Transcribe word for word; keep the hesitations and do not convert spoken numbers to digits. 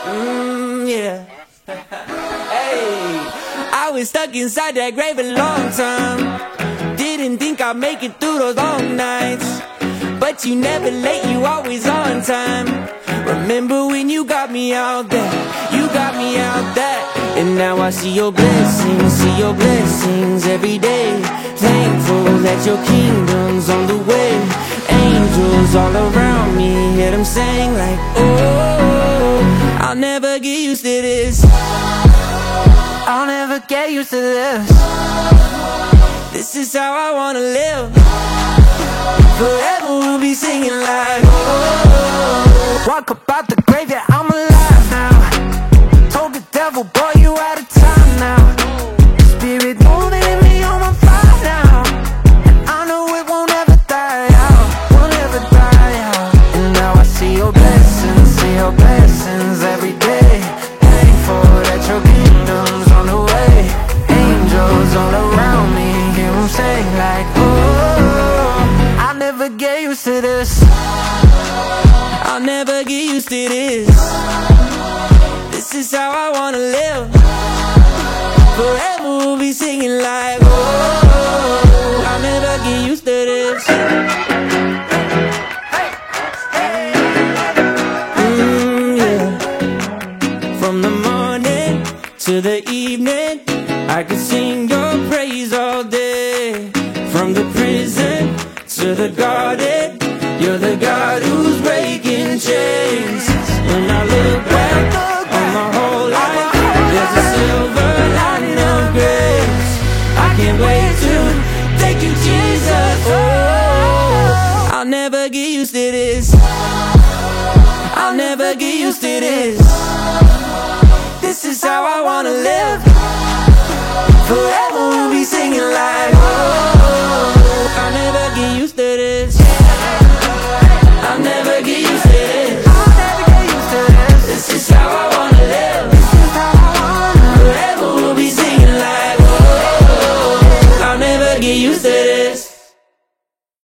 Mm, yeah. Hey, I was stuck inside that grave a long time. Didn't think I'd make it through those long nights, but you never late, you always on time. Remember when you got me out there, you got me out there. And now I see your blessings, see your blessings every day. Thankful that your kingdom's on the way. Angels all around me, hear them sing like, oh, I'll never get used to this. I'll never get used to this. This is how I wanna live. Forever we'll be singing like, oh, walk up out the grave, yeah, I'm alive now. Told the devil, boy, you out of time now. Spirit moving in me on my fire now. And I know it won't ever die out, won't ever die out. And now I see your blessings, see your blessings every day. Thankful that your kingdom's on the way. Angels all around me, hear them sing like, oh, I'll never get used to this. I'll never get used to this. This is how I wanna live. Forever we'll be singing like, oh, I'll never get used to this. Mm, yeah. From the morning to the evening, I could sing your praise all day. From the prison to the garden, you're the God who's breaking chains. When I look back on my whole life, there's a silver lining of grace. I can't wait to thank you, Jesus. Oh, I'll never get used to this. I'll never get used to this. This is how I wanna live.